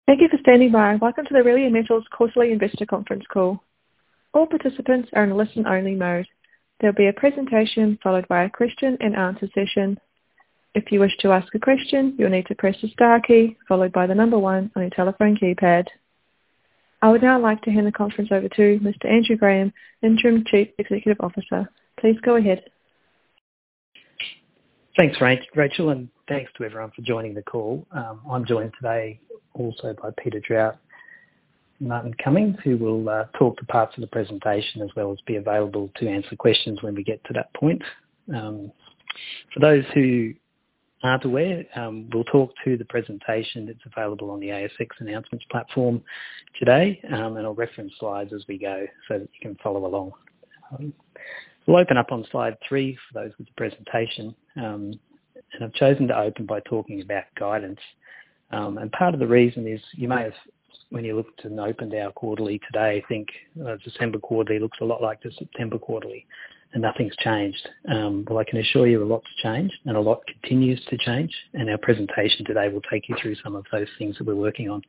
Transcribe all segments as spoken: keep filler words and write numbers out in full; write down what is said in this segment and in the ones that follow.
Thank you for standing by. Welcome to the Aurelia Metals Quarterly Investor Conference Call. All participants are in listen-only mode. There will be a presentation followed by a question and answer session. If you wish to ask a question, you'll need to press the star key followed by the number one on your telephone keypad. I would now like to hand the conference over to Mister Andrew Graham, Interim Chief Executive Officer. Please go ahead. Thanks, Rachel, and thanks to everyone for joining the call. Um, I'm joined today also by Peter Drought and Martin Cummings, who will uh, talk to parts of the presentation as well as be available to answer questions when we get to that point. Um, for those who aren't aware, um, we'll talk to the presentation that's available on the A S X announcements platform today, um, and I'll reference slides as we go so that you can follow along. Um, we'll open up on slide three for those with the presentation, um, and I've chosen to open by talking about guidance. Um, and part of the reason is you may have, when you looked and opened our quarterly today, think uh, December quarterly looks a lot like the September quarterly and nothing's changed. Um, well, I can assure you a lot's changed and a lot continues to change, and our presentation today will take you through some of those things that we're working on.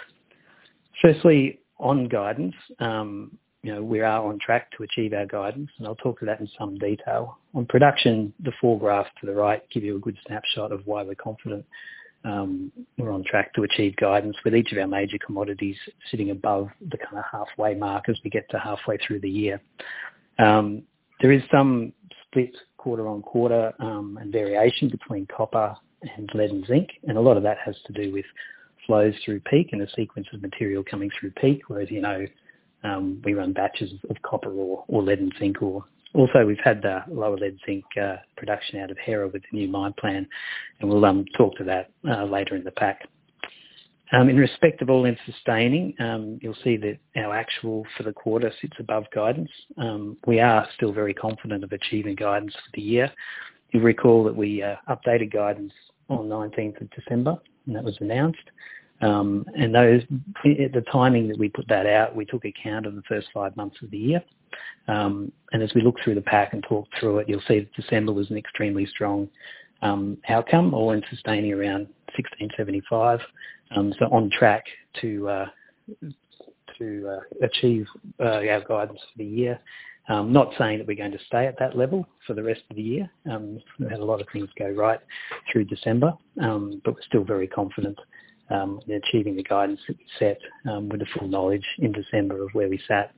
Firstly, on guidance, um, you know, we are on track to achieve our guidance, and I'll talk to that in some detail. On production, the four graphs to the right give you a good snapshot of why we're confident Um, we're on track to achieve guidance, with each of our major commodities sitting above the kind of halfway mark as we get to halfway through the year. Um, there is some split quarter on quarter um, and variation between copper and lead and zinc, and a lot of that has to do with flows through Peak and the sequence of material coming through Peak, whereas, you know, um, we run batches of copper ore or lead and zinc ore. Also, we've had the lower lead zinc uh, production out of Hera with the new mine plan, and we'll um, talk to that uh, later in the pack. Um, in respect of all-in sustaining, um, you'll see that our actual for the quarter sits above guidance. Um, we are still very confident of achieving guidance for the year. You'll recall that we uh, updated guidance on nineteenth of December, and that was announced. Um, and those, at the timing that we put that out, we took account of the first five months of the year. Um, and as we look through the pack and talk through it, you'll see that December was an extremely strong um, outcome, all in sustaining around sixteen seventy-five. Um, so on track to uh, to uh, achieve uh, our guidance for the year. Um, not saying that we're going to stay at that level for the rest of the year. Um, we had a lot of things go right through December, um, but we're still very confident um, in achieving the guidance that we set um, with the full knowledge in December of where we sat.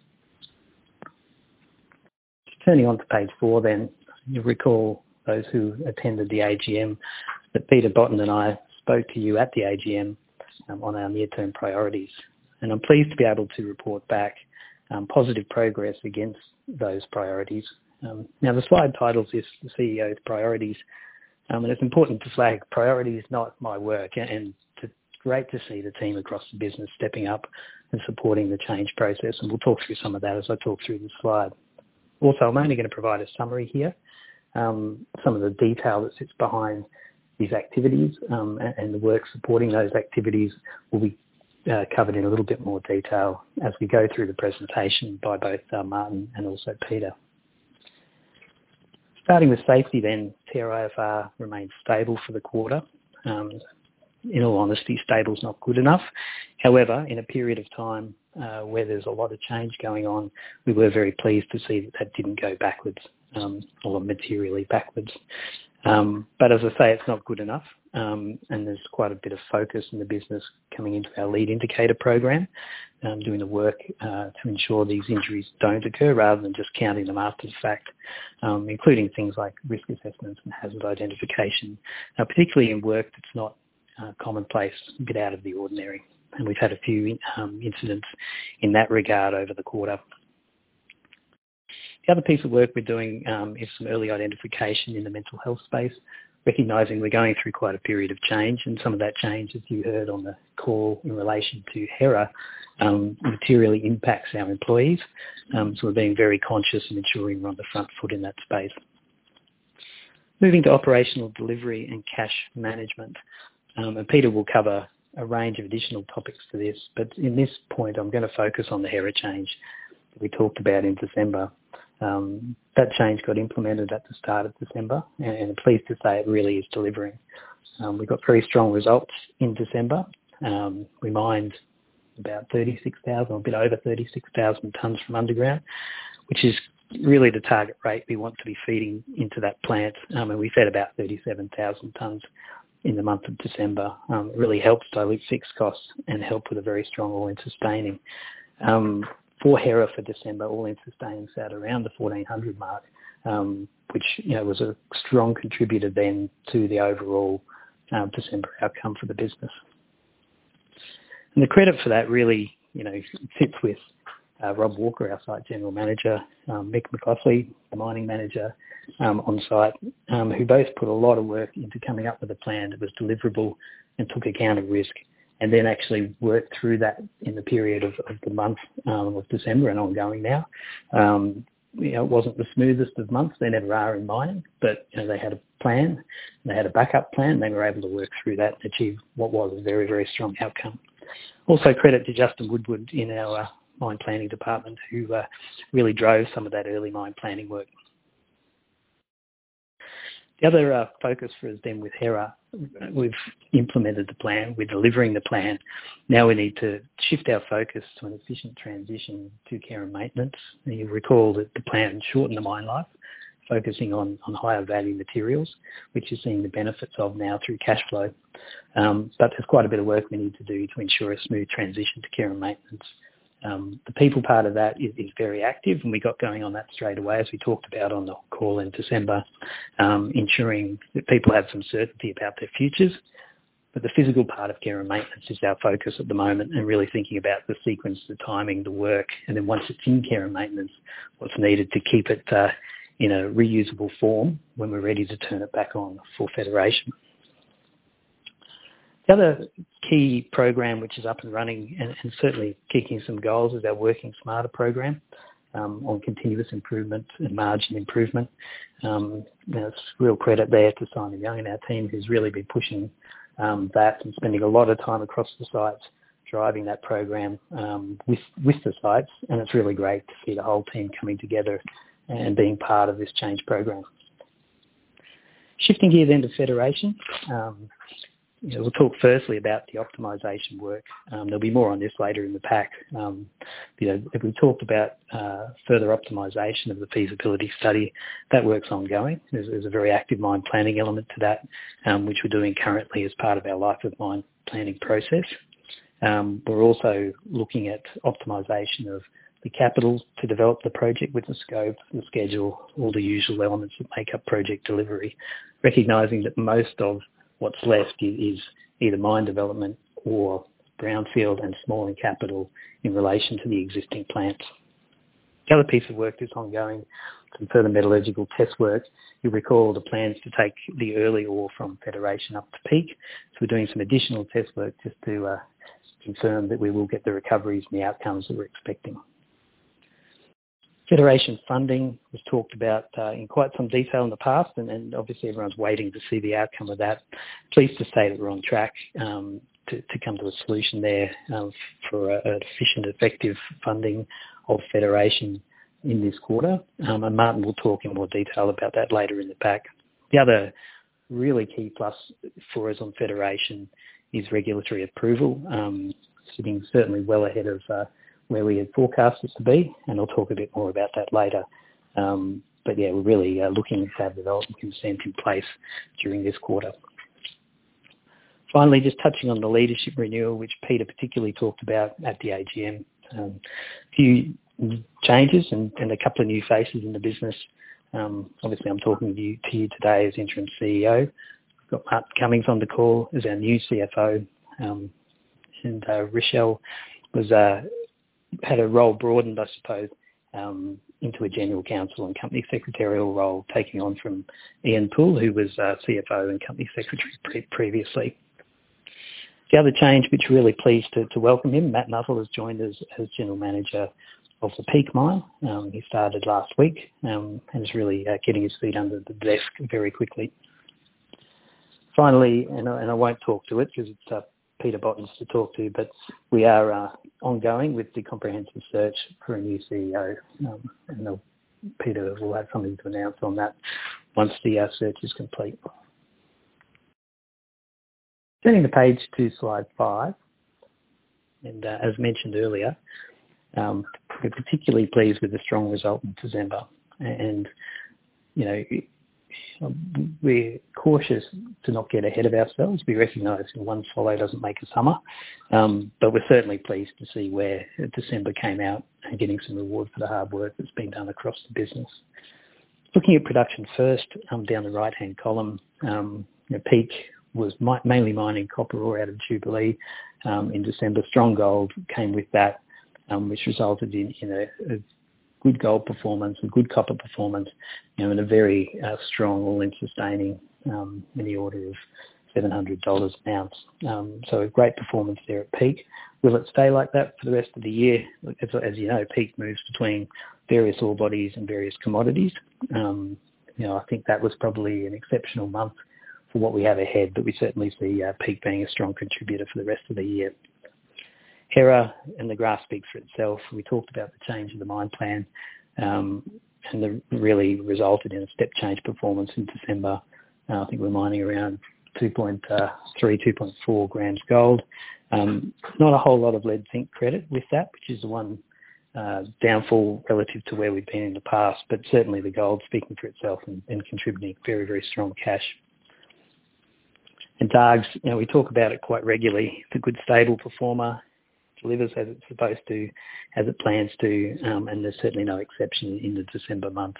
Turning on to page four then, you'll recall, those who attended the A G M, that Peter Botten and I spoke to you at the A G M um, on our near-term priorities. And I'm pleased to be able to report back um, positive progress against those priorities. Um, now, the slide titles this the C E O's priorities, um, and it's important to flag priority is not my work, and it's great to see the team across the business stepping up and supporting the change process, and we'll talk through some of that as I talk through the slide. Also, I'm only going to provide a summary here. Um, some of the detail that sits behind these activities um, and, and the work supporting those activities will be uh, covered in a little bit more detail as we go through the presentation by both uh, Martin and also Peter. Starting with safety then, T R I F R remains stable for the quarter. Um, in all honesty, stable is not good enough. However, in a period of time uh, where there's a lot of change going on, we were very pleased to see that that didn't go backwards um, or materially backwards. Um, but as I say, it's not good enough, um, and there's quite a bit of focus in the business coming into our lead indicator program, um, doing the work uh, to ensure these injuries don't occur rather than just counting them after the fact, um, including things like risk assessments and hazard identification, uh, particularly in work that's not uh, commonplace, a bit out of the ordinary. And we've had a few um, incidents in that regard over the quarter. The other piece of work we're doing um, is some early identification in the mental health space, recognising we're going through quite a period of change, and some of that change, as you heard on the call in relation to Hera, um, materially impacts our employees. Um, so we're being very conscious and ensuring we're on the front foot in that space. Moving to operational delivery and cash management, um, and Peter will cover a range of additional topics to this, but in this point I'm going to focus on the Hera change that we talked about in December. Um, that change got implemented at the start of December, and I'm pleased to say it really is delivering. Um, we got very strong results in December, Um, we mined about thirty-six thousand, a bit over thirty-six thousand tonnes from underground, which is really the target rate we want to be feeding into that plant. Um, and we fed about thirty-seven thousand tonnes in the month of December. Um, it really helps dilute fixed costs and help with a very strong all-in sustaining. Um, for Hera for December, all-in sustaining sat around the fourteen hundred mark, um, which you know was a strong contributor then to the overall uh, December outcome for the business. And the credit for that really, you know, sits with uh, Rob Walker, our site general manager, um, Mick McLaughlin, the mining manager um, on site, um, who both put a lot of work into coming up with a plan that was deliverable and took account of risk, and then actually worked through that in the period of, of the month um, of December and ongoing now. Um, you know, it wasn't the smoothest of months. They never are in mining, but you know, they had a plan, they had a backup plan, and they were able to work through that and achieve what was a very, very strong outcome. Also credit to Justin Woodward in our uh, mine planning department, who uh, really drove some of that early mine planning work. The other uh, focus for us then with Hera, we've implemented the plan, we're delivering the plan. Now we need to shift our focus to an efficient transition to care and maintenance. And you recall that the plan shortened the mine life, focusing on, on higher value materials, which is seeing the benefits of now through cash flow. Um, but there's quite a bit of work we need to do to ensure a smooth transition to care and maintenance. Um, the people part of that is, is very active, and we got going on that straight away, as we talked about on the call in December, um, ensuring that people have some certainty about their futures. But the physical part of care and maintenance is our focus at the moment, and really thinking about the sequence, the timing, the work, and then once it's in care and maintenance, what's needed to keep it uh, in a reusable form when we're ready to turn it back on for Federation. The other key program which is up and running and, and certainly kicking some goals is our Working Smarter program um, on continuous improvement and margin improvement. Um, you know, it's real credit there to Simon Young and our team, who's really been pushing um, that and spending a lot of time across the sites driving that program um, with, with the sites, and it's really great to see the whole team coming together and being part of this change program. Shifting gears then to Federation. Um, You know, we'll talk firstly about the optimisation work. Um, there'll be more on this later in the pack. Um, you know, if we talked about uh, further optimisation of the feasibility study, that work's ongoing. There's, there's a very active mine planning element to that, um, which we're doing currently as part of our life of mine planning process. Um, we're also looking at optimisation of the capital to develop the project with the scope, the schedule, all the usual elements that make up project delivery, recognising that most of what's left is either mine development or brownfield and small in capital in relation to the existing plants. The other piece of work that's ongoing, some further metallurgical test work. You'll recall the plans to take the early ore from Federation up to Peak. So we're doing some additional test work just to uh, confirm that we will get the recoveries and the outcomes that we're expecting. Federation funding was talked about uh, in quite some detail in the past, and, and obviously everyone's waiting to see the outcome of that. Pleased to say that we're on track um, to, to come to a solution there um, for an efficient, effective funding of Federation in this quarter, um, and Martin will talk in more detail about that later in the pack. The other really key plus for us on Federation is regulatory approval, um, sitting certainly well ahead of uh, where we had forecast it to be, and I'll talk a bit more about that later. Um, but yeah, we're really uh, looking to have development consent in place during this quarter. Finally, just touching on the leadership renewal, which Peter particularly talked about at the A G M. Um, a few changes and, and a couple of new faces in the business. Um, obviously, I'm talking to you, to you today as interim C E O. We've got Martin Cummings on the call as our new C F O, um, and uh, Rochelle was uh, had a role broadened, I suppose, um, into a general counsel and company secretarial role, taking on from Ian Poole, who was uh, C F O and company secretary pre- previously. The other change, which we're really pleased to, to welcome him, Matt Nuttall has joined us as general manager of the Peak mine. Um, he started last week um, and is really uh, getting his feet under the desk very quickly. Finally, and I, and I won't talk to it because it's uh, Peter Bottens to talk to, but we are uh, ongoing with the comprehensive search for a new C E O, um, and Peter will have something to announce on that once the uh, search is complete. Turning the page to slide five, And uh, as mentioned earlier, um, we're particularly pleased with the strong result in December. And, you know, we're cautious to not get ahead of ourselves. We recognise one swallow doesn't make a summer, um, but we're certainly pleased to see where December came out and getting some reward for the hard work that's been done across the business. Looking at production first, um, down the right-hand column, um, you know, Peak was mi- mainly mining copper ore out of Jubilee um, in December. Strong gold came with that, um, which resulted in, in a, a good gold performance and good copper performance, you know, and a very uh, strong all-in sustaining um, in the order of seven hundred dollars an ounce. Um, so a great performance there at Peak. Will it stay like that for the rest of the year? As, as you know, Peak moves between various ore bodies and various commodities. Um, you know, I think that was probably an exceptional month for what we have ahead, but we certainly see uh, Peak being a strong contributor for the rest of the year. Hera and the graph speaks for itself. We talked about the change in the mine plan, um, and the really resulted in a step change performance in December. Uh, I think we're mining around two point three, two point four grams gold. Um, not a whole lot of lead zinc credit with that, which is the one uh, downfall relative to where we've been in the past, but certainly the gold speaking for itself and, and contributing very, very strong cash. And Dargues, you know, we talk about it quite regularly. It's a good, stable performer, delivers as it's supposed to, as it plans to, um, and there's certainly no exception in the December month.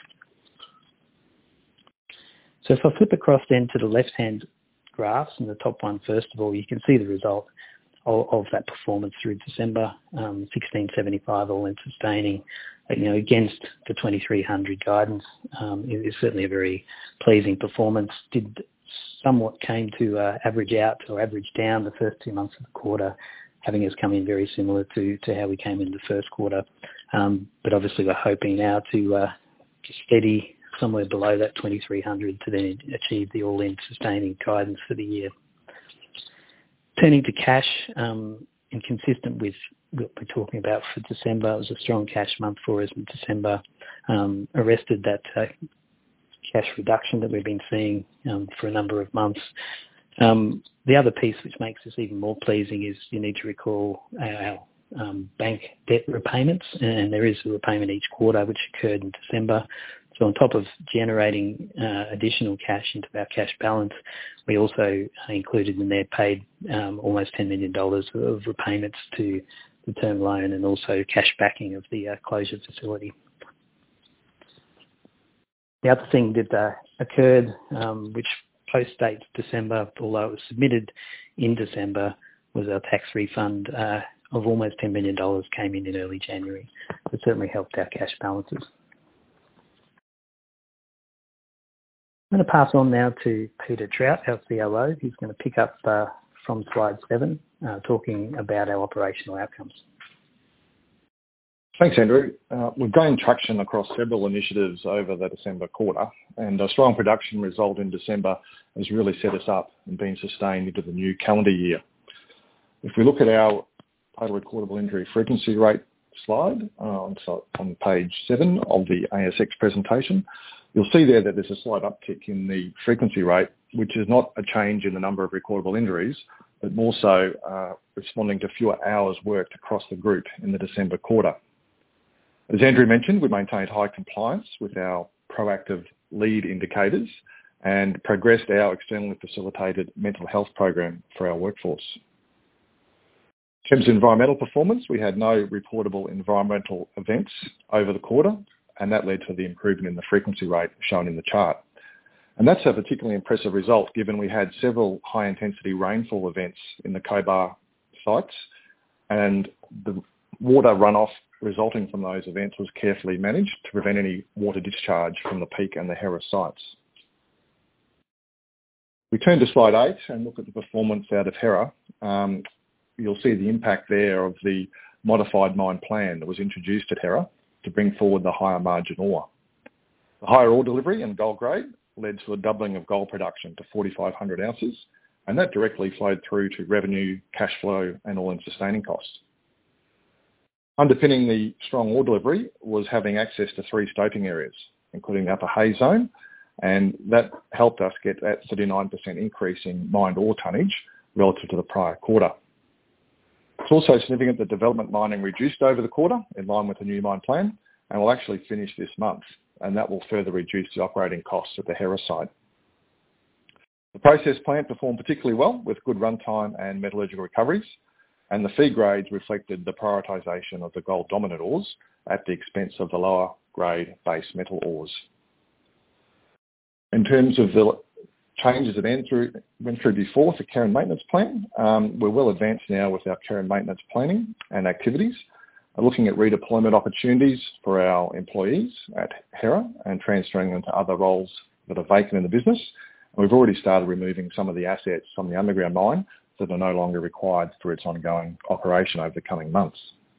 So if I flip across then to the left-hand graphs, and the top one first of all, you can see the result of, of that performance through December, um, sixteen seventy-five all-in sustaining, you know, against the twenty-three hundred guidance. Um, it is certainly a very pleasing performance. Did somewhat came to uh, average out or average down the first two months of the quarter, having us come in very similar to, to how we came in the first quarter. Um, but obviously we're hoping now to, uh, to steady somewhere below that twenty-three hundred to then achieve the all-in sustaining guidance for the year. Turning to cash, um, and consistent with what we're talking about for December, it was a strong cash month for us in December, um, arrested that uh, cash reduction that we've been seeing um, for a number of months. Um, the other piece which makes this even more pleasing is you need to recall our um, bank debt repayments, and there is a repayment each quarter which occurred in December. So on top of generating uh, additional cash into our cash balance, we also included in there paid um, almost ten million dollars of repayments to the term loan and also cash backing of the uh, closure facility. The other thing that uh, occurred, um, which post-dates December, although it was submitted in December, was our tax refund uh, of almost ten million dollars came in in early January. It certainly helped our cash balances. I'm going to pass on now to Peter Trout, our C O O. He's going to pick up uh, from slide seven, uh, talking about our operational outcomes. Thanks, Andrew. Uh, we've gained traction across several initiatives over the December quarter, and a strong production result in December has really set us up and been sustained into the new calendar year. If we look at our total recordable injury frequency rate slide uh, on, on page seven of the A S X presentation, you'll see there that there's a slight uptick in the frequency rate, which is not a change in the number of recordable injuries, but more so uh, responding to fewer hours worked across the group in the December quarter. As Andrew mentioned, we maintained high compliance with our proactive lead indicators and progressed our externally facilitated mental health program for our workforce. In terms of environmental performance, we had no reportable environmental events over the quarter, and that led to the improvement in the frequency rate shown in the chart. And that's a particularly impressive result given we had several high-intensity rainfall events in the Cobar sites, and the water runoff resulting from those events was carefully managed to prevent any water discharge from the Peak and the Hera sites. We turn to slide eight and look at the performance out of Hera. Um, you'll see the impact there of the modified mine plan that was introduced at Hera to bring forward the higher margin ore. The higher ore delivery and gold grade led to a doubling of gold production to forty-five hundred ounces, and that directly flowed through to revenue, cash flow and all-in sustaining costs. Underpinning the strong ore delivery was having access to three stoping areas, including the Upper Hay Zone, and that helped us get that thirty-nine percent increase in mined ore tonnage relative to the prior quarter. It's also significant that development mining reduced over the quarter in line with the new mine plan and will actually finish this month, and that will further reduce the operating costs at the Hera site. The process plant performed particularly well with good runtime and metallurgical recoveries, and the feed grades reflected the prioritisation of the gold dominant ores at the expense of the lower grade base metal ores. In terms of the changes that went through, went through before for care and maintenance plan, um, we're well advanced now with our care and maintenance planning and activities, looking at redeployment opportunities for our employees at Hera and transferring them to other roles that are vacant in the business. And we've already started removing some of the assets from the underground mine that are no longer required for its ongoing operation over the coming months.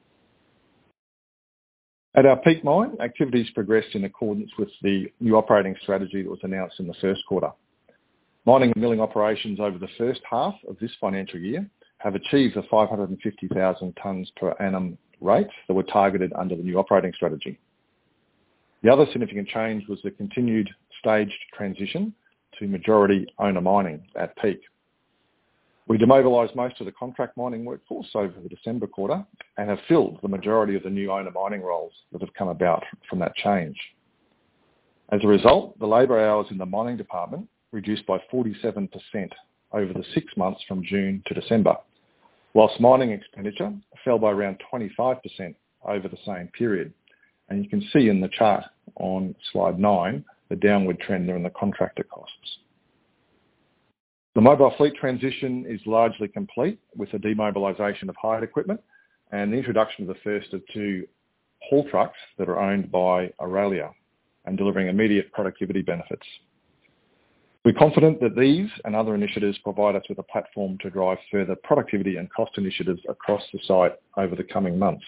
At our Peak mine, activities progressed in accordance with the new operating strategy that was announced in the first quarter. Mining and milling operations over the first half of this financial year have achieved the five hundred fifty thousand tonnes per annum rates that were targeted under the new operating strategy. The other significant change was the continued staged transition to majority owner mining at Peak. We demobilised most of the contract mining workforce over the December quarter and have filled the majority of the new owner mining roles that have come about from that change. As a result, the labour hours in the mining department reduced by forty-seven percent over the six months from June to December, whilst mining expenditure fell by around twenty-five percent over the same period. And you can see in the chart on slide nine the downward trend there in the contractor costs. The mobile fleet transition is largely complete with the demobilisation of hired equipment and the introduction of the first of two haul trucks that are owned by Aurelia and delivering immediate productivity benefits. We're confident that these and other initiatives provide us with a platform to drive further productivity and cost initiatives across the site over the coming months.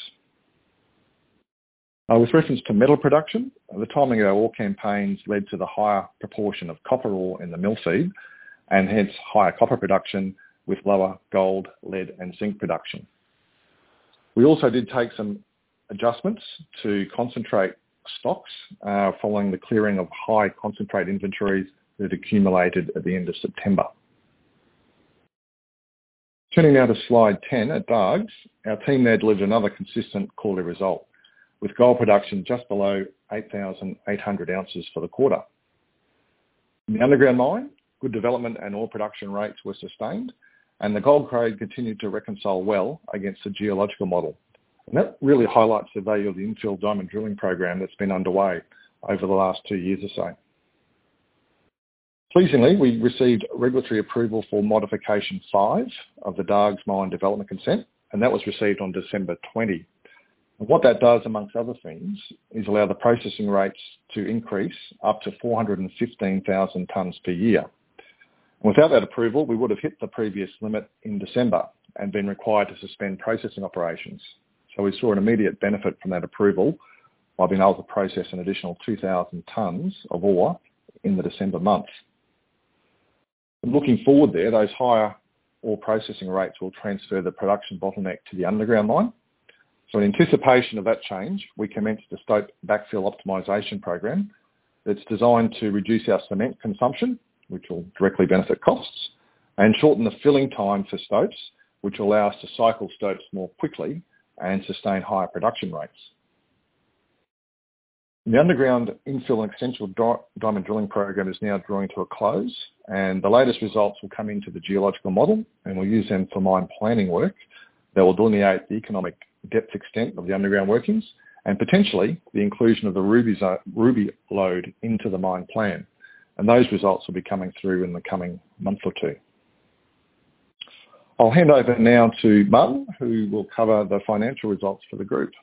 Uh, with reference to metal production, the timing of our ore campaigns led to the higher proportion of copper ore in the mill feed and hence higher copper production with lower gold, lead and zinc production. We also did take some adjustments to concentrate stocks uh, following the clearing of high concentrate inventories that accumulated at the end of September. Turning now to slide ten at Dargues, our team there delivered another consistent quarterly result with gold production just below eight thousand eight hundred ounces for the quarter. In the underground mine, good development and ore production rates were sustained and the gold grade continued to reconcile well against the geological model. And that really highlights the value of the infill diamond drilling program that's been underway over the last two years or so. Pleasingly, we received regulatory approval for modification five of the Dargues mine development consent, and that was received on December twentieth. And what that does, amongst other things, is allow the processing rates to increase up to four hundred fifteen thousand tonnes per year. And without that approval, we would have hit the previous limit in December and been required to suspend processing operations. So we saw an immediate benefit from that approval by being able to process an additional two thousand tonnes of ore in the December month. And looking forward there, those higher ore processing rates will transfer the production bottleneck to the underground mine. So in anticipation of that change, we commenced the stope backfill optimisation program that's designed to reduce our cement consumption, which will directly benefit costs, and shorten the filling time for stopes, which will allow us to cycle stopes more quickly and sustain higher production rates. The underground infill and extensional di- diamond drilling program is now drawing to a close, and the latest results will come into the geological model, and we'll use them for mine planning work that will delineate the economic depth extent of the underground workings and potentially the inclusion of the Ruby, zo- Ruby lode into the mine plan. And those results will be coming through in the coming month or two. I'll hand over now to Martin, who will cover the financial results for the group.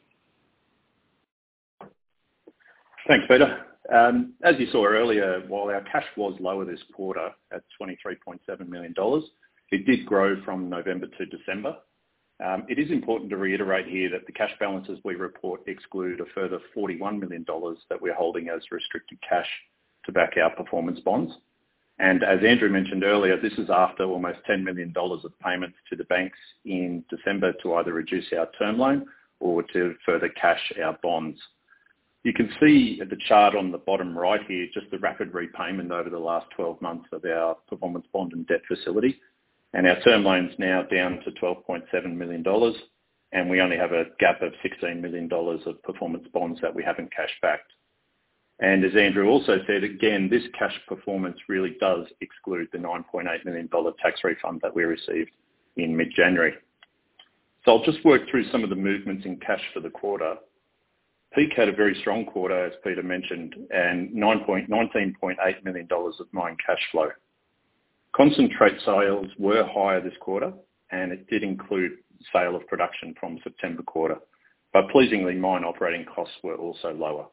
Thanks, Peter. Um, as you saw earlier, while our cash was lower this quarter at twenty-three point seven million dollars, it did grow from November to December. Um, it is important to reiterate here that the cash balances we report exclude a further forty-one million dollars that we're holding as restricted cash to back our performance bonds. And as Andrew mentioned earlier, this is after almost ten million dollars of payments to the banks in December to either reduce our term loan or to further cash our bonds. You can see at the chart on the bottom right here just the rapid repayment over the last twelve months of our performance bond and debt facility. And our term loan's now down to twelve point seven million dollars, and we only have a gap of sixteen million dollars of performance bonds that we haven't cash backed. And as Andrew also said, again, this cash performance really does exclude the nine point eight million dollars tax refund that we received in mid-January. So I'll just work through some of the movements in cash for the quarter. Peak had a very strong quarter, as Peter mentioned, and nineteen point eight million dollars of mine cash flow. Concentrate sales were higher this quarter, and it did include sale of production from September quarter. But pleasingly, mine operating costs were also lower.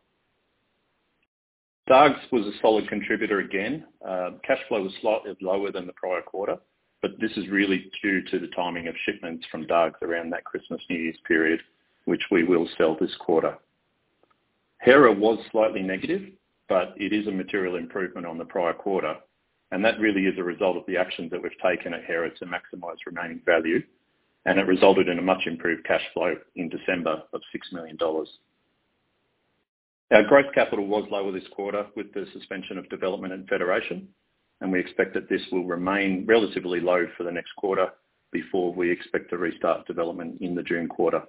Dargues was a solid contributor again. Uh, cash flow was slightly lower than the prior quarter, but this is really due to the timing of shipments from Dargues around that Christmas New Year's period, which we will sell this quarter. Hera was slightly negative, but it is a material improvement on the prior quarter, and that really is a result of the actions that we've taken at Hera to maximise remaining value, and it resulted in a much improved cash flow in December of six million dollars. Our growth capital was lower this quarter with the suspension of development at Federation, and we expect that this will remain relatively low for the next quarter before we expect to restart development in the June quarter.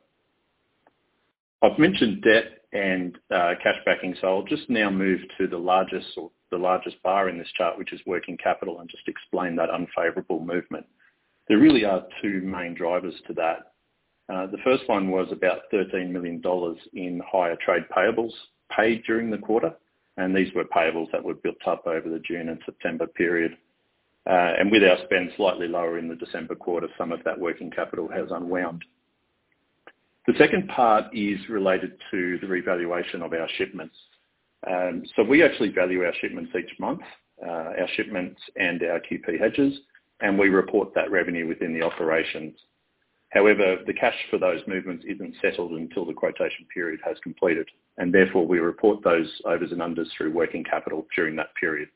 I've mentioned debt and uh, cash backing, so I'll just now move to the largest or the largest bar in this chart, which is working capital, and just explain that unfavourable movement. There really are two main drivers to that. Uh, the first one was about thirteen million dollars in higher trade payables paid during the quarter, and these were payables that were built up over the June and September period. Uh, and with our spend slightly lower in the December quarter, some of that working capital has unwound. The second part is related to the revaluation of our shipments. Um, so we actually value our shipments each month, uh, our shipments and our Q P hedges, and we report that revenue within the operations. However, the cash for those movements isn't settled until the quotation period has completed, and therefore we report those overs and unders through working capital during that period.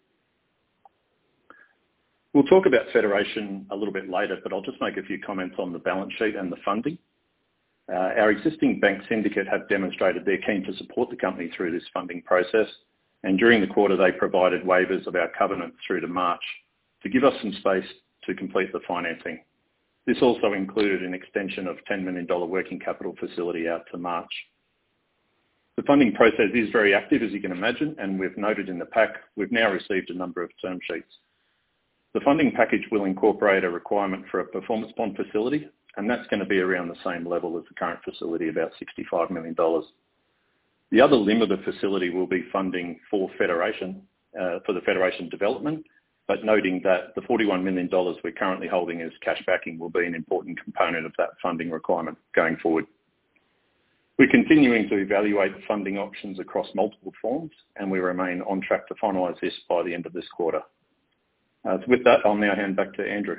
We'll talk about Federation a little bit later, but I'll just make a few comments on the balance sheet and the funding. Uh, our existing bank syndicate have demonstrated they're keen to support the company through this funding process, and during the quarter they provided waivers of our covenants through to March to give us some space to complete the financing. This also included an extension of ten million dollars working capital facility out to March. The funding process is very active, as you can imagine, and we've noted in the pack, we've now received a number of term sheets. The funding package will incorporate a requirement for a performance bond facility, and that's going to be around the same level as the current facility, about sixty-five million dollars. The other limb of the facility will be funding for Federation, uh, for the Federation development, but noting that the forty-one million dollars we're currently holding as cash backing will be an important component of that funding requirement going forward. We're continuing to evaluate funding options across multiple forms, and we remain on track to finalise this by the end of this quarter. Uh, so with that, I'll now hand back to Andrew.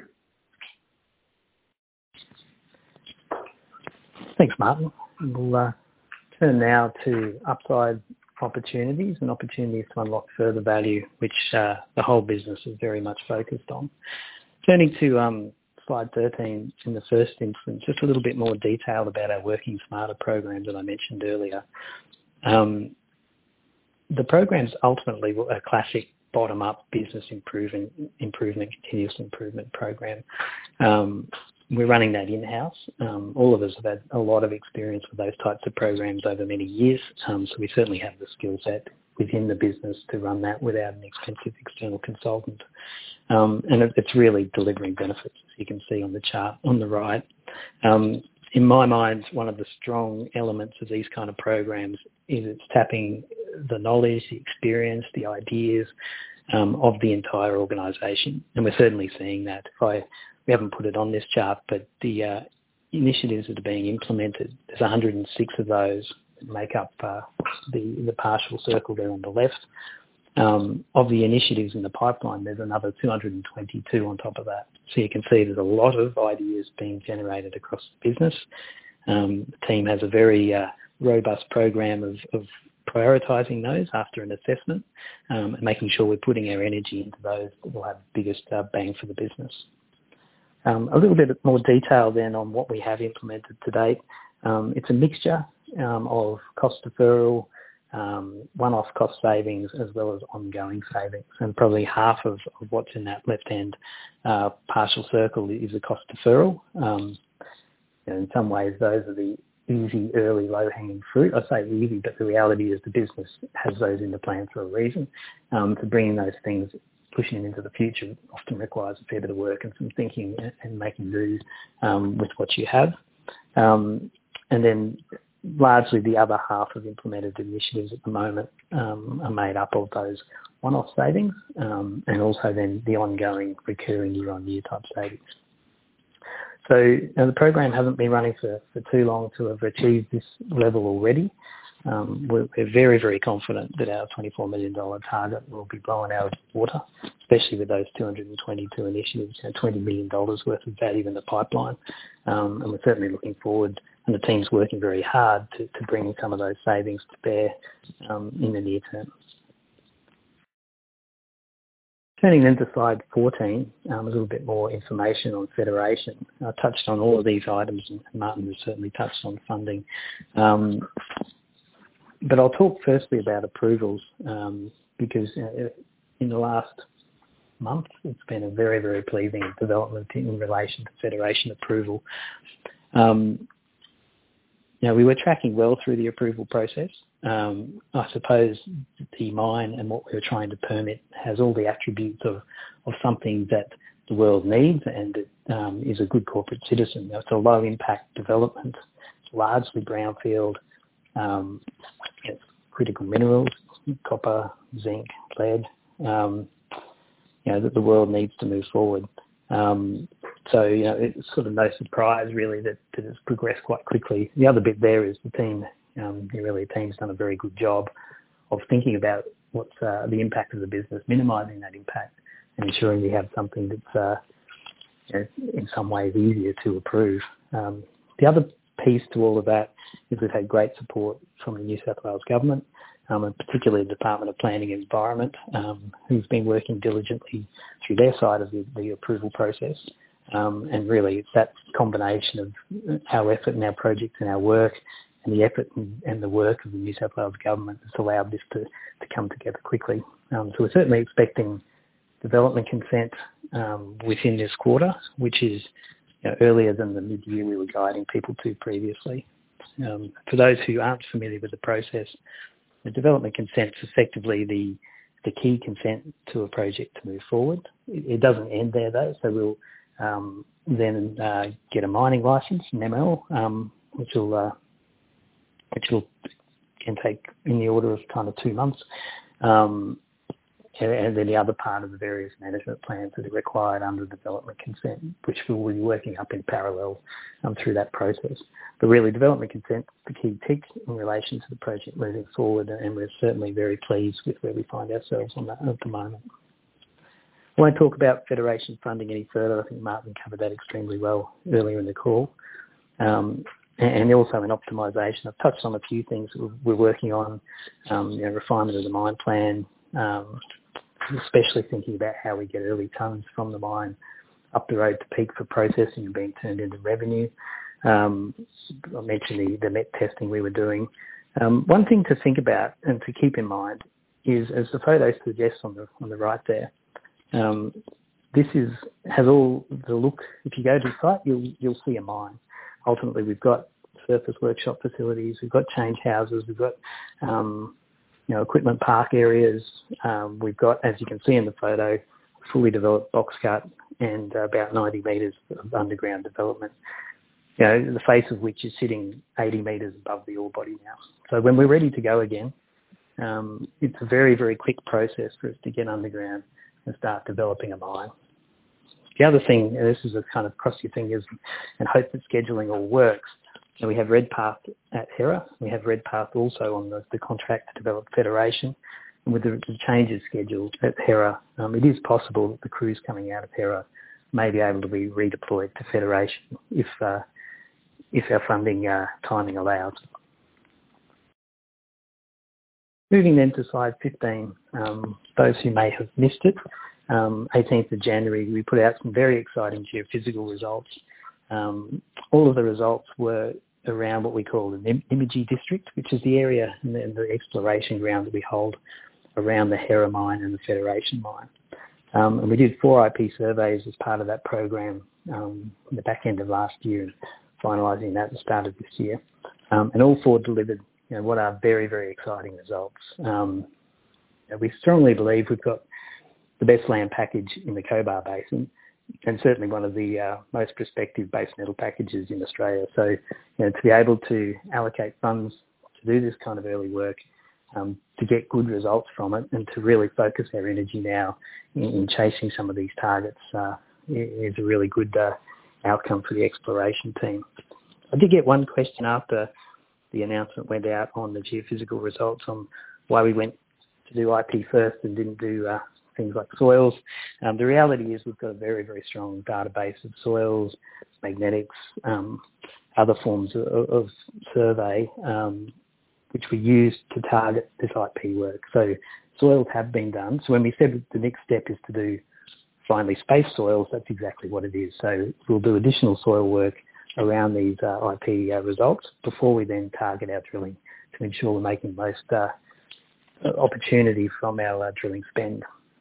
Thanks, Martin. We'll uh, turn now to upside opportunities and opportunities to unlock further value, which uh, the whole business is very much focused on. Turning to um, slide thirteen in the first instance, just a little bit more detail about our Working Smarter program that I mentioned earlier. Um, the program's ultimately a classic bottom-up business improvement, improvement, continuous improvement program. Um, We're running that in-house. Um, all of us have had a lot of experience with those types of programs over many years, um, so we certainly have the skill set within the business to run that without an expensive external consultant. Um, and it, it's really delivering benefits, as you can see on the chart on the right. Um, in my mind, one of the strong elements of these kind of programs is it's tapping the knowledge, the experience, the ideas um, of the entire organisation. And we're certainly seeing that. If I We haven't put it on this chart, but the uh, initiatives that are being implemented, there's one hundred six of those that make up uh, the, the partial circle there on the left. Um, of the initiatives in the pipeline, there's another two hundred twenty-two on top of that. So you can see there's a lot of ideas being generated across the business. Um, the team has a very uh, robust program of, of prioritising those after an assessment um, and making sure we're putting our energy into those that will have the biggest uh, bang for the business. Um, a little bit more detail then on what we have implemented to date. Um, it's a mixture um, of cost deferral, um, one-off cost savings as well as ongoing savings. And probably half of, of what's in that left-hand uh, partial circle is a cost deferral. Um, you know, in some ways, those are the easy, early, low-hanging fruit. I say easy, but the reality is the business has those in the plan for a reason. Um, to bringing those things, pushing them into the future often requires a fair bit of work and some thinking and, and making do um, with what you have. Um, and then largely the other half of implemented initiatives at the moment um, are made up of those one-off savings um, and also then the ongoing recurring year-on-year type savings. So you know, the program hasn't been running for, for too long to have achieved this level already. Um, we're, we're very, very confident that our twenty-four million dollars target will be blown out of the water, especially with those two hundred twenty-two initiatives, you know, twenty million dollars worth of value in the pipeline. Um, and we're certainly looking forward, and the team's working very hard to, to bring some of those savings to bear um, in the near term. Turning then to slide fourteen, um, a little bit more information on Federation. I touched on all of these items, and Martin has certainly touched on funding. Um, but I'll talk firstly about approvals um, because uh, in the last month, it's been a very, very pleasing development in relation to Federation approval. Um, you know, we were tracking well through the approval process. Um, I suppose the mine and what we were trying to permit has all the attributes of, of something that the world needs and it um, is a good corporate citizen. You know, it's a low impact development, it's largely brownfield, um, it's critical minerals, copper, zinc, lead, um, you know, that the world needs to move forward. Um, so, you know, it's sort of no surprise really that, that it's progressed quite quickly. The other bit there is the team, um, the Aurelia team's done a very good job of thinking about what's uh, the impact of the business, minimising that impact and ensuring we have something that's uh, you know, in some ways easier to approve. Um, the other piece to all of that is we've had great support from the New South Wales Government, um, and particularly the Department of Planning and Environment, um, who's been working diligently through their side of the, the approval process. Um, and really it's that combination of our effort and our projects and our work and the effort and, and the work of the New South Wales Government that's allowed this to, to come together quickly. Um, so we're certainly expecting development consent um, within this quarter, which is you know, earlier than the mid-year we were guiding people to previously. Um, for those who aren't familiar with the process, the development consent is effectively the, the key consent to a project to move forward. It, it doesn't end there though, so we'll um, then uh, get a mining licence, an M L, um, which will uh, which will can take in the order of kind of two months. Um, and, and then the other part of the various management plans that are required under development consent, which we'll be working up in parallel um, through that process. But really, development consent is the key tick in relation to the project moving forward, and we're certainly very pleased with where we find ourselves on that at the moment. I won't talk about Federation funding any further. I think Martin covered that extremely well earlier in the call. Um, and also in optimisation, I've touched on a few things that we're working on, um, you know, refinement of the mine plan, um, especially thinking about how we get early tonnes from the mine up the road to Peak for processing and being turned into revenue. Um, I mentioned the, the met testing we were doing. Um, one thing to think about and to keep in mind is, as the photo suggests on the on the right there, um, this is has all the look. If you go to the site, you'll you'll see a mine. Ultimately, we've got surface workshop facilities, we've got change houses, we've got um, you know equipment park areas. Um, we've got, as you can see in the photo, fully developed box cut and about ninety metres of underground development. You know, the face of which is sitting eighty metres above the ore body now. So when we're ready to go again, um, it's a very, very quick process for us to get underground and start developing a mine. The other thing, and this is a kind of cross your fingers and hope that scheduling all works, so we have Redpath at Hera. We have Redpath also on the, the contract to develop Federation. And with the, the changes scheduled at Hera, um, it is possible that the crews coming out of Hera may be able to be redeployed to Federation if uh, if our funding uh, timing allows. Moving then to slide fifteen, um, those who may have missed it, um, eighteenth of January, we put out some very exciting geophysical results. Um, all of the results were around what we call the Nymagee district, which is the area and the, the exploration ground that we hold around the Hera mine and the Federation mine. Um, and we did four I P surveys as part of that program um, in the back end of last year and finalising that at the start of this year. Um, and all four delivered you know, what are very, very exciting results. Um, you know, we strongly believe we've got the best land package in the Cobar Basin and certainly one of the uh, most prospective base metal packages in Australia. So you know, to be able to allocate funds to do this kind of early work, Um, to get good results from it and to really focus our energy now in, in chasing some of these targets uh, is a really good uh, outcome for the exploration team. I did get one question after the announcement went out on the geophysical results on why we went to do I P first and didn't do uh, things like soils. Um, the reality is we've got a very, very strong database of soils, magnetics, um, other forms of, of survey, um, which we use to target this I P work. So soils have been done. So when we said the next step is to do finally space soils, that's exactly what it is. So we'll do additional soil work around these uh, I P uh, results before we then target our drilling to ensure we're making most uh, opportunity from our uh, drilling spend.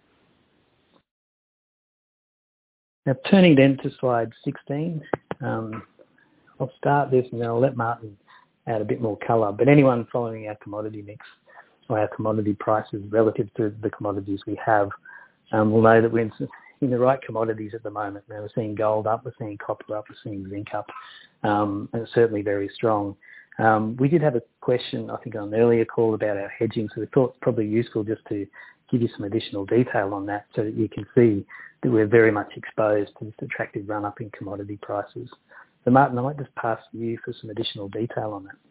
Now turning then to slide sixteen, um, I'll start this and then I'll let Martin add a bit more colour. But anyone following our commodity mix or our commodity prices relative to the commodities we have um, will know that we're in, in the right commodities at the moment. Now we're seeing gold up, we're seeing copper up, we're seeing zinc up, um, and it's certainly very strong. Um, we did have a question, I think, on an earlier call about our hedging, so we thought it's probably useful just to give you some additional detail on that so that you can see that we're very much exposed to this attractive run-up in commodity prices. So Martin, I might just pass to you for some additional detail on that.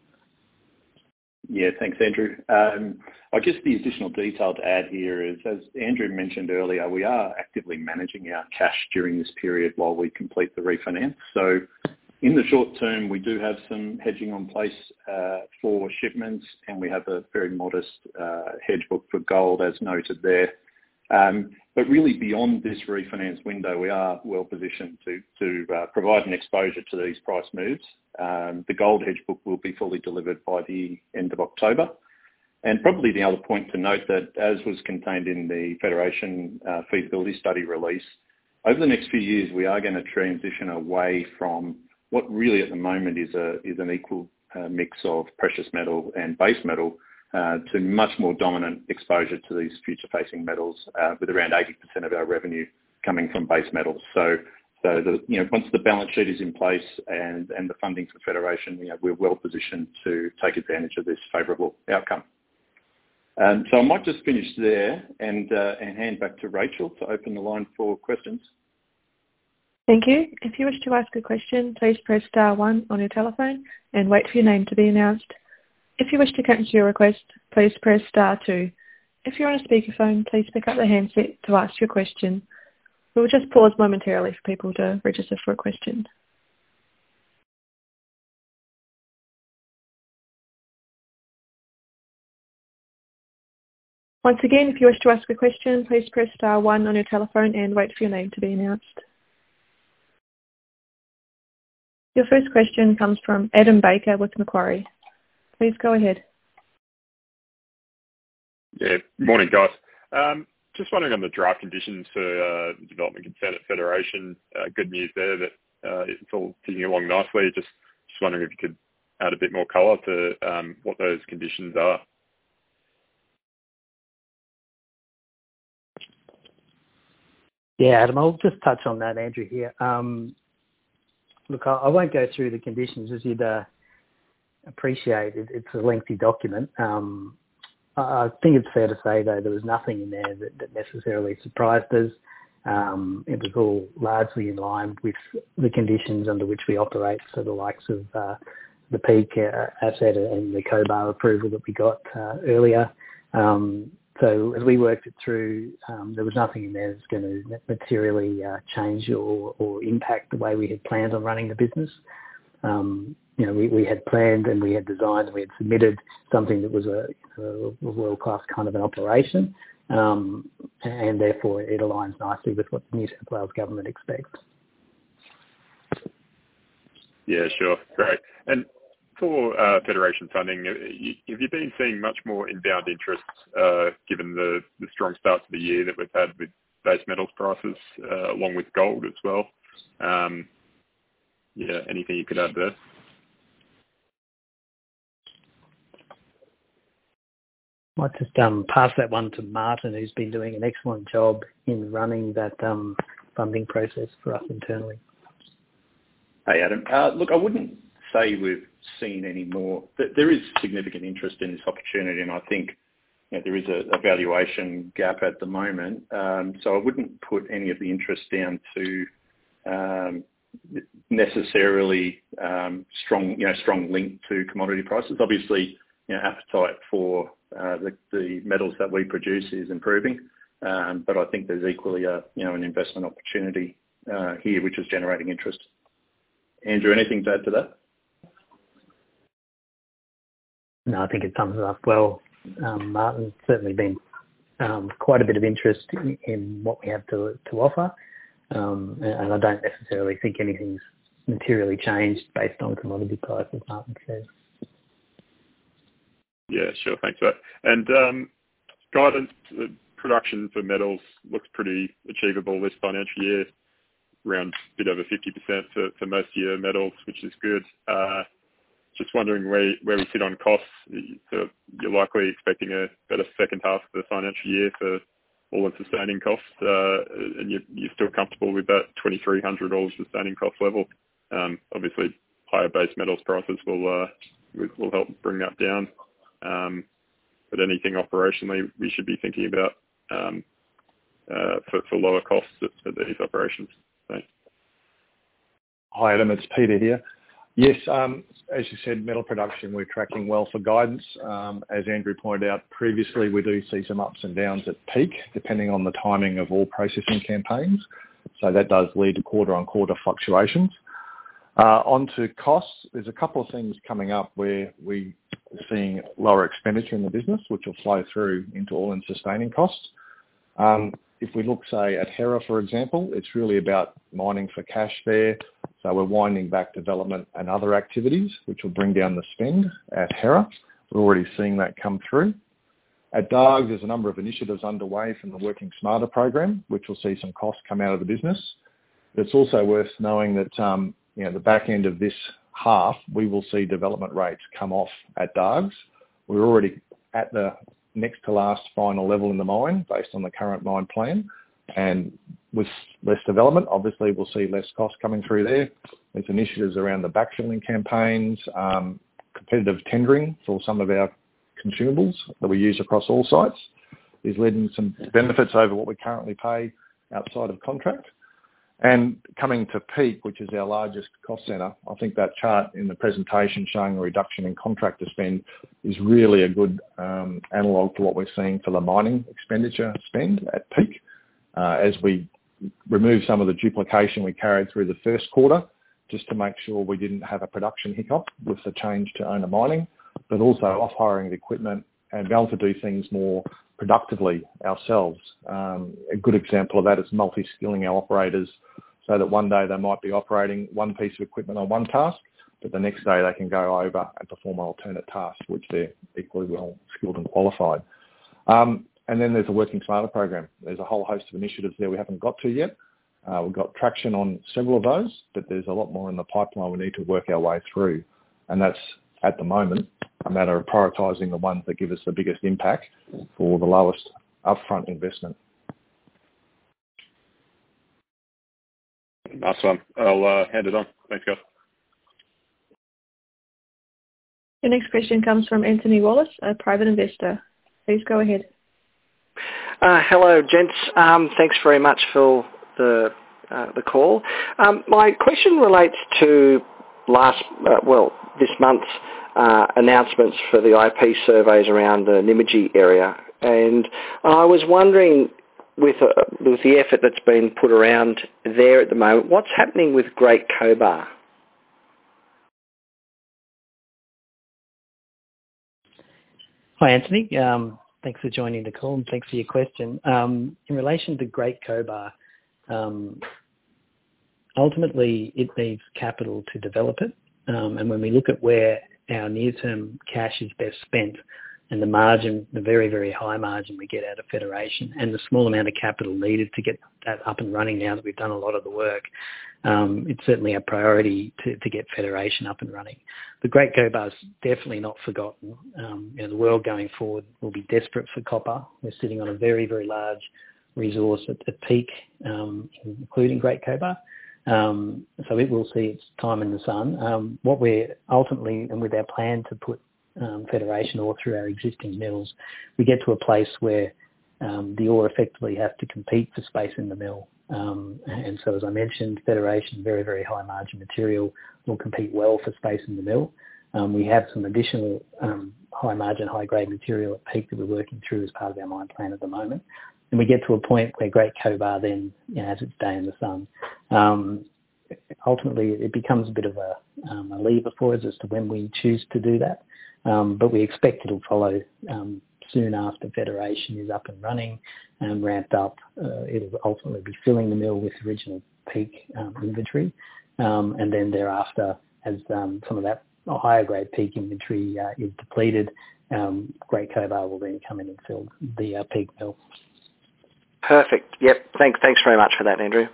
Yeah, thanks, Andrew. Um, I guess the additional detail to add here is, as Andrew mentioned earlier, we are actively managing our cash during this period while we complete the refinance. So in the short term, we do have some hedging on place uh, for shipments, and we have a very modest uh, hedge book for gold, as noted there. Um, but really beyond this refinance window, we are well positioned to, to uh, provide an exposure to these price moves. Um, the gold hedge book will be fully delivered by the end of October. And probably the other point to note that, as was contained in the Federation uh, feasibility study release, over the next few years, we are going to transition away from what really at the moment is, a, is an equal uh, mix of precious metal and base metal, Uh, to much more dominant exposure to these future-facing metals, uh, with around eighty percent of our revenue coming from base metals. So, so the, you know, once the balance sheet is in place and, and the funding for Federation, you know, we're well positioned to take advantage of this favourable outcome. Um, so I might just finish there and, uh, and hand back to Rachel to open the line for questions. Thank you. If you wish to ask a question, please press star one on your telephone and wait for your name to be announced. If you wish to cancel your request, please press star two. If you're on a speakerphone, please pick up the handset to ask your question. We will just pause momentarily for people to register for a question. Once again, if you wish to ask a question, please press star one on your telephone and wait for your name to be announced. Your first question comes from Adam Baker with Macquarie. Please go ahead. Yeah, morning, guys. Um, just wondering on the draft conditions for uh, development consent at Federation. Uh, good news there that uh, it's all ticking along nicely. Just, just wondering if you could add a bit more colour to um, what those conditions are. Yeah, Adam, I'll just touch on that, Andrew, here. Um, look, I, I won't go through the conditions as you'd uh, appreciate. It, it's a lengthy document. Um, I think it's fair to say, though, there was nothing in there that, that necessarily surprised us. Um, it was all largely in line with the conditions under which we operate, so the likes of uh, the Peak uh, asset and the Cobar approval that we got uh, earlier. Um, so as we worked it through, um, there was nothing in there that's going to materially uh, change or, or impact the way we had planned on running the business. Um, you know, we, we had planned and we had designed and we had submitted something that was a, a world-class kind of an operation, um, and therefore it aligns nicely with what the New South Wales government expects. Yeah, sure. Great. And for uh, Federation funding, have you been seeing much more inbound interest uh, given the, the strong start to the year that we've had with base metals prices, uh, along with gold as well? Um, yeah, anything you could add there? I might just um, pass that one to Martin, who's been doing an excellent job in running that um, funding process for us internally. Hey, Adam. Uh, look, I wouldn't say we've seen any more. There is significant interest in this opportunity, and I think you know, there is a, a valuation gap at the moment. Um, so I wouldn't put any of the interest down to um, necessarily um, strong, you know, strong link to commodity prices. Obviously, you know, appetite for uh, the, the metals that we produce is improving, um, but I think there's equally a you know an investment opportunity uh, here, which is generating interest. Andrew, anything to add to that? No, I think it sums it up well. Um, Martin, certainly been um, quite a bit of interest in, in what we have to to offer, um, and, and I don't necessarily think anything's materially changed based on commodity prices, Martin says. Yeah, sure. Thanks for that. And um, guidance, uh, production for metals looks pretty achievable this financial year, around a bit over fifty percent for, for most of your metals, which is good. Uh, just wondering where where we sit on costs. So you're likely expecting a better second half of the financial year for all-in sustaining costs, uh, and you're, you're still comfortable with that twenty-three hundred dollars sustaining cost level. Um, obviously, higher base metals prices will uh, will help bring that down. Um, but anything operationally we should be thinking about um, uh, for, for lower costs at, at these operations. Thanks. Hi, Adam. It's Peter here. Yes, um, as you said, metal production, we're tracking well for guidance. Um, as Andrew pointed out previously, we do see some ups and downs at peak, depending on the timing of all processing campaigns. So that does lead to quarter-on-quarter fluctuations. Uh, on to costs, there's a couple of things coming up where we're seeing lower expenditure in the business, which will flow through into all-in sustaining costs. Um, if we look, say, at Hera, for example, it's really about mining for cash there. So we're winding back development and other activities, which will bring down the spend at Hera. We're already seeing that come through. At Dargues, there's a number of initiatives underway from the Working Smarter program, which will see some costs come out of the business. But it's also worth knowing that um, you know, the back end of this half, we will see development rates come off at Dargues. We're already at the next to last final level in the mine based on the current mine plan. And with less development, obviously we'll see less cost coming through there. There's initiatives around the backfilling campaigns, um, competitive tendering for some of our consumables that we use across all sites is leading to some benefits over what we currently pay outside of contract. And coming to Peak, which is our largest cost centre, I think that chart in the presentation showing a reduction in contractor spend is really a good um, analogue to what we're seeing for the mining expenditure spend at Peak. Uh, as we remove some of the duplication we carried through the first quarter, just to make sure we didn't have a production hiccup with the change to owner mining, but also off-hiring the equipment and be able to do things more productively ourselves. Um, a good example of that is multi-skilling our operators so that one day they might be operating one piece of equipment on one task, but the next day they can go over and perform an alternate task, which they're equally well skilled and qualified. Um, and then there's a Working Smarter program. There's a whole host of initiatives there we haven't got to yet. Uh, we've got traction on several of those, but there's a lot more in the pipeline we need to work our way through. And that's, at the moment, a matter of prioritising the ones that give us the biggest impact for the lowest upfront investment. Nice one. I'll uh, hand it on. Thanks, guys. The next question comes from Anthony Wallace, a private investor. Please go ahead. Uh, hello, gents. Um, thanks very much for the uh, the call. Um, my question relates to last, uh, well, this month's uh, announcements for the I P surveys around the Nymagee area, and I was wondering, with uh, with the effort that's been put around there at the moment, what's happening with Great Cobar? Hi, Anthony. Um, thanks for joining the call and thanks for your question. Um, in relation to Great Cobar, um, ultimately it needs capital to develop it. Um, and when we look at where our near-term cash is best spent, and the margin, the very, very high margin we get out of Federation, and the small amount of capital needed to get that up and running now that we've done a lot of the work, um, it's certainly a priority to, to get Federation up and running. The Great Cobar is definitely not forgotten. Um, you know, the world going forward will be desperate for copper. We're sitting on a very, very large resource at, at Peak, um, including Great Cobar. Um, so it will see its time in the sun. Um, what we're ultimately, and with our plan to put um, Federation ore through our existing mills, we get to a place where um, the ore effectively has to compete for space in the mill. Um, and so, as I mentioned, Federation, very, very high margin material, will compete well for space in the mill. Um, we have some additional um, high margin, high grade material at Peak that we're working through as part of our mine plan at the moment. And we get to a point where Great Cobar then, you know, has its day in the sun. Um, ultimately, it becomes a bit of a, um, a lever for us as to when we choose to do that. Um, but we expect it'll follow um, soon after Federation is up and running and ramped up. Uh, it'll ultimately be filling the mill with original Peak um, inventory. Um, and then thereafter, as um, some of that higher grade Peak inventory uh, is depleted, um, Great Cobar will then come in and fill the uh, Peak mill. Perfect. Yep. Thanks. Thanks very much for that, Andrew.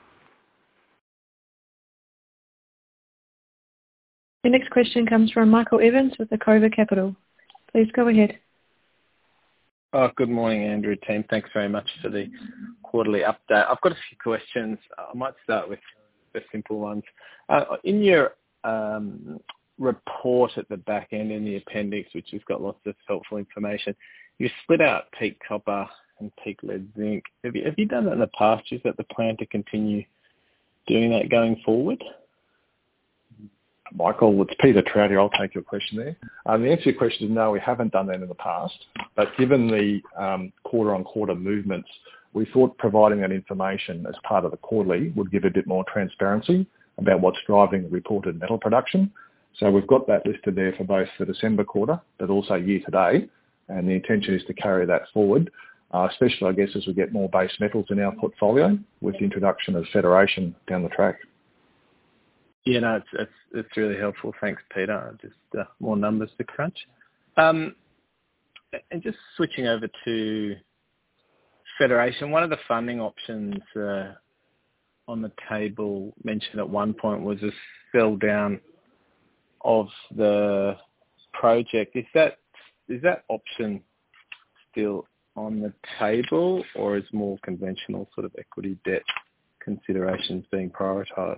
The next question comes from Michael Evans with Acova Capital. Please go ahead. Oh, good morning, Andrew team. Thanks very much for the quarterly update. I've got a few questions. I might start with the simple ones. Uh, in your um, report at the back end in the appendix, which has got lots of helpful information, you split out Peak Copper and Peak Lead Zinc. Have you, have you done that in the past? Is that the plan to continue doing that going forward? Michael, it's Peter Trout here. I'll take your question there. Um, the answer to your question is no, we haven't done that in the past. But given the um, quarter-on-quarter movements, we thought providing that information as part of the quarterly would give a bit more transparency about what's driving the reported metal production. So we've got that listed there for both the December quarter, but also year to date. And the intention is to carry that forward. Uh, especially, I guess, as we get more base metals in our portfolio with the introduction of Federation down the track. Yeah, no, it's it's, it's really helpful. Thanks, Peter. Just uh, more numbers to crunch. Um, and just switching over to Federation, one of the funding options uh, on the table mentioned at one point was a sell down of the project. Is that is that option still on the table, or is more conventional sort of equity debt considerations being prioritised?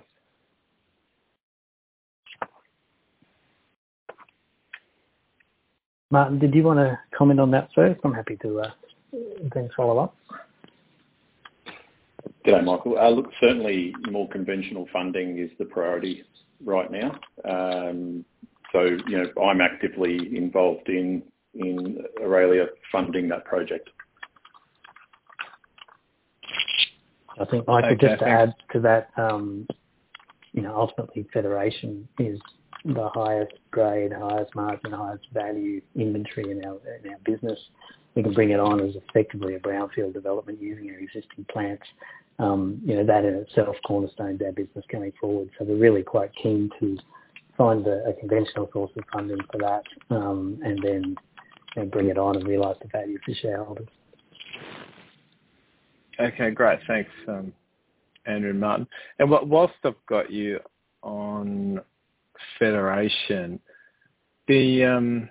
Martin, did you want to comment on that first? I'm happy to uh, then follow up. G'day, Michael. Uh, look, certainly more conventional funding is the priority right now. Um, so, you know, I'm actively involved in in Aurelia funding that project. I think, Michael, okay, just to thanks. add to that, um, you know, ultimately Federation is the highest grade, highest margin, highest value inventory in our in our business. We can bring it on as effectively a brownfield development using our existing plants. Um, you know, that in itself cornerstones our business going forward. So we're really quite keen to find a, a conventional source of funding for that, um, and then you know, bring it on and realise the value for shareholders. Okay, great. Thanks, um, Andrew and Martin. And whilst I've got you on Federation, the um,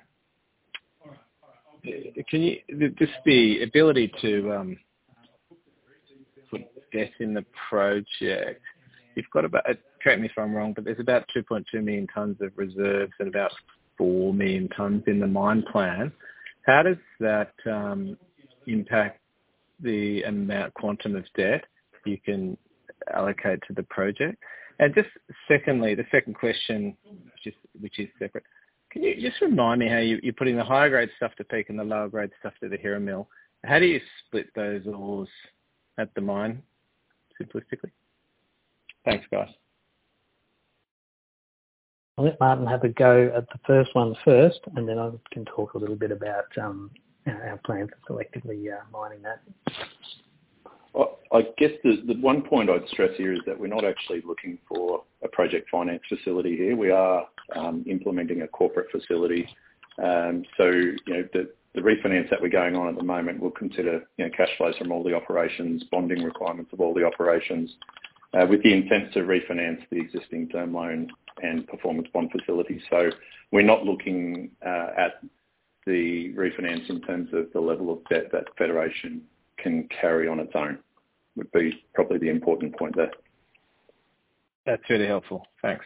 can you just the ability to um, put debt in the project? You've got about, correct me if I'm wrong, but there's about two point two million tonnes of reserves and about four million tonnes in the mine plan. How does that um, impact the amount quantum of debt you can allocate to the project? And just secondly, the second question, which is, which is separate, can you just remind me how you, you're putting the higher grade stuff to Peak and the lower grade stuff to the Hera mill? How do you split those ores at the mine, simplistically? Thanks, guys. I'll let Martin have a go at the first one first, and then I can talk a little bit about um, our, our plan for selectively uh, mining that. I guess the, the one point I'd stress here is that we're not actually looking for a project finance facility here. We are um, implementing a corporate facility. Um, so, you know, the, the refinance that we're going on at the moment will consider, you know, cash flows from all the operations, bonding requirements of all the operations, uh, with the intent to refinance the existing term loan and performance bond facility. So we're not looking uh, at the refinance in terms of the level of debt that Federation can carry on its own, would be probably the important point there. That's really helpful. Thanks.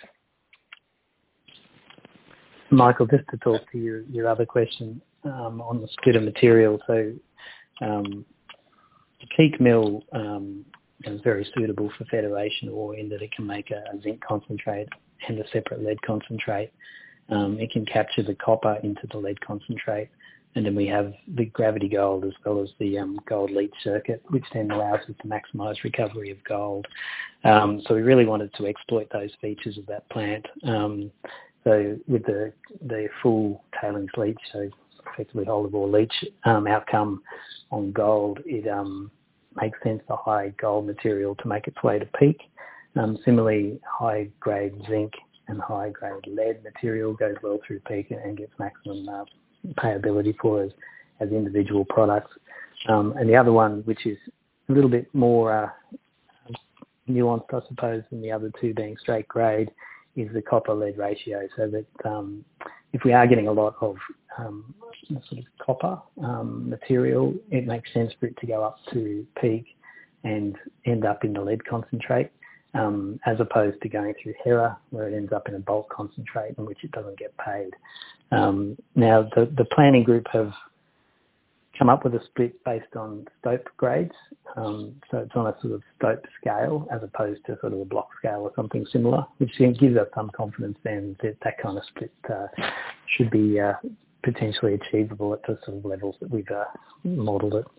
Michael, just to talk to your, your other question um, on the split of material. So um, the Peak mill um, is very suitable for Federation ore in that it can make a, a zinc concentrate and a separate lead concentrate. Um, it can capture the copper into the lead concentrate. And then we have the gravity gold as well as the um, gold leach circuit, which then allows us to maximise recovery of gold. Um, so we really wanted to exploit those features of that plant. Um, so with the the full tailings leach, so effectively whole of ore leach um, outcome on gold, it um, makes sense for high gold material to make its way to Peak. Um, similarly, high grade zinc and high grade lead material goes well through Peak and gets maximum uh, payability for us as individual products. Um, and the other one, which is a little bit more uh, nuanced, I suppose, than the other two being straight grade, is the copper-lead ratio. So that um, if we are getting a lot of um, sort of copper um, material, it makes sense for it to go up to Peak and end up in the lead concentrate, um, as opposed to going through Hera, where it ends up in a bulk concentrate in which it doesn't get paid. Um, now, the, the planning group have come up with a split based on stope grades. Um, so it's on a sort of stope scale as opposed to sort of a block scale or something similar, which gives us some confidence then that that kind of split uh, should be uh, potentially achievable at the sort of levels that we've uh, modelled it.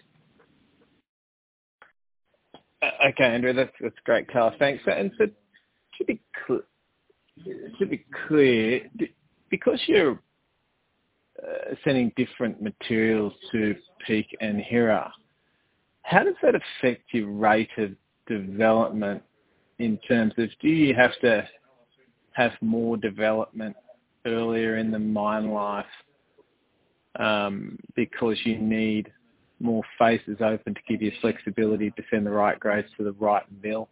Okay, Andrew, that's that's great, Carl. Thanks. And so, to be cl- to be clear, because you're uh, sending different materials to Peak and Hera, how does that affect your rate of development? In terms of, do you have to have more development earlier in the mine life um, because you need more faces open to give you flexibility to send the right grades to the right mill,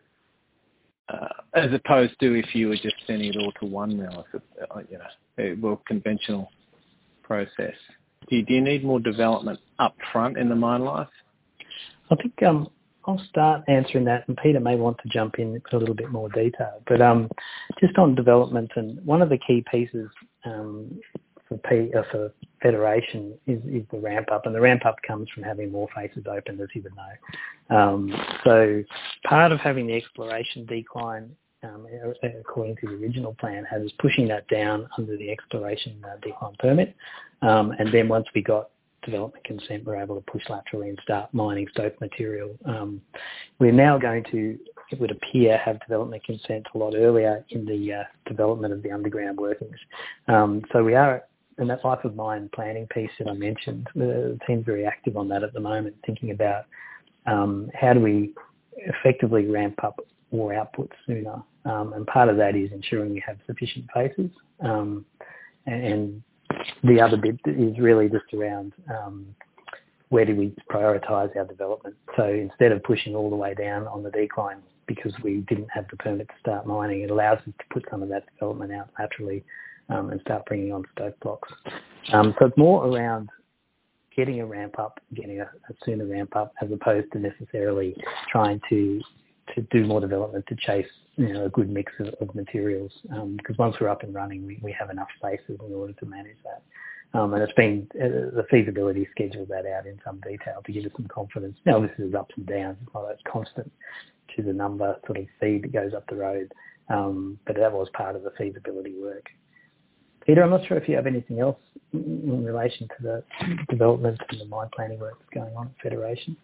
uh, as opposed to if you were just sending it all to one mill, if it, uh, you know, a well conventional process? Do you, do you need more development up front in the mine life? I think um, I'll start answering that, and Peter may want to jump in with a little bit more detail. But um, just on development, and one of the key pieces um, for, P, uh, for Federation is, is the ramp up, and the ramp up comes from having more faces open, as you would know. Um, so part of having the exploration decline, um, according to the original plan, had us pushing that down under the exploration uh, decline permit, um, and then once we got development consent, we're able to push laterally and start mining stope material. Um, we're now going to, it would appear, have development consent a lot earlier in the uh, development of the underground workings. Um, so we are, in that life of mine planning piece that I mentioned, the team's very active on that at the moment, thinking about um, how do we effectively ramp up ore output sooner. Um, and part of that is ensuring we have sufficient faces. Um, and, and the other bit is really just around um, where do we prioritise our development. So instead of pushing all the way down on the decline because we didn't have the permit to start mining, it allows us to put some of that development out laterally um, and start bringing on stope blocks. Um, so it's more around getting a ramp up, getting a, a sooner ramp up, as opposed to necessarily trying to to do more development to chase, you know, a good mix of, of materials. Um, because once we're up and running, we, we have enough spaces in order to manage that. Um, and it's been, uh, the feasibility scheduled that out in some detail to give us some confidence. Now, this is ups and downs. It's not as constant to the number sort of feed that goes up the road. Um, but that was part of the feasibility work. Peter, I'm not sure if you have anything else in relation to the development and the mine planning work that's going on at Federation.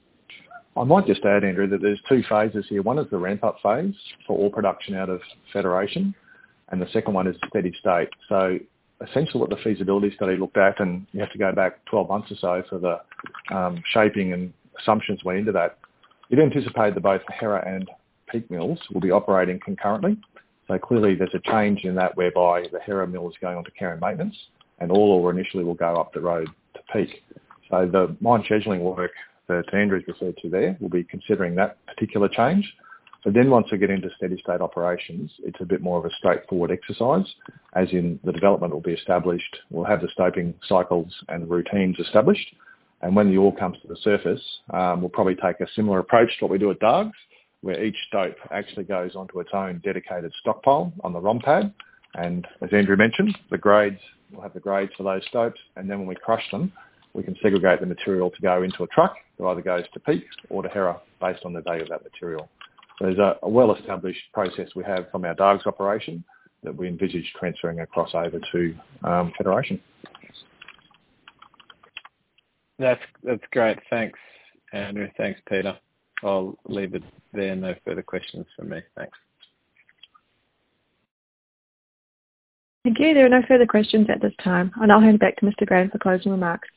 I might just add, Andrew, that there's two phases here. One is the ramp-up phase for ore production out of Federation, and the second one is steady state. So essentially what the feasibility study looked at, and you have to go back twelve months or so for the um, shaping and assumptions went into that. You'd anticipate that both the Hera and Peak mills will be operating concurrently. So clearly there's a change in that whereby the Hera mill is going on to care and maintenance, and all ore initially will go up the road to Peak. So the mine scheduling work that Andrew's referred to there will be considering that particular change. But then once we get into steady state operations, it's a bit more of a straightforward exercise, as in the development will be established, we'll have the stoping cycles and routines established, and when the ore comes to the surface, um, we'll probably take a similar approach to what we do at Dargues, where each stope actually goes onto its own dedicated stockpile on the ROM pad. And as Andrew mentioned, the grades, we'll have the grades for those stopes, and then when we crush them, we can segregate the material to go into a truck that either goes to Peak or to Hera based on the value of that material. So there's a, a well-established process we have from our Dargues operation that we envisage transferring across over to um, Federation. That's that's great. Thanks, Andrew. Thanks, Peter. I'll leave it there. No further questions from me. Thanks. Thank you. There are no further questions at this time. And I'll hand back to Mister Graham for closing remarks.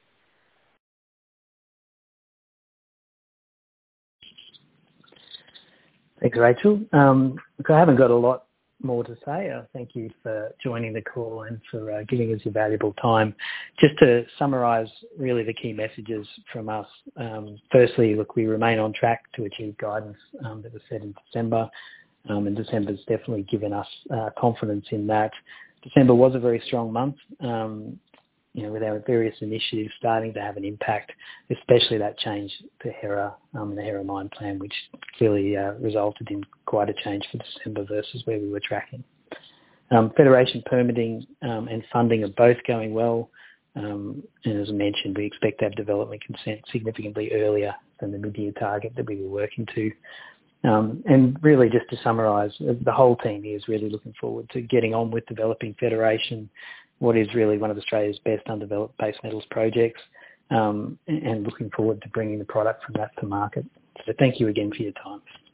Thanks, Rachel. Um, look, I haven't got a lot more to say. Uh, thank you for joining the call and for uh, giving us your valuable time. Just to summarise really the key messages from us. Um, firstly, look, we remain on track to achieve guidance um, that was set in December, um, and December's definitely given us uh, confidence in that. December was a very strong month, um, you know, with our various initiatives starting to have an impact, especially that change to Hera, um, the Hera mine plan, which clearly uh, resulted in quite a change for December versus where we were tracking. Um, Federation permitting um, and funding are both going well. Um, and as I mentioned, we expect to have development consent significantly earlier than the mid-year target that we were working to. Um, and really, just to summarise, the whole team here is really looking forward to getting on with developing Federation, what is really one of Australia's best undeveloped base metals projects, um, and looking forward to bringing the product from that to market. So thank you again for your time.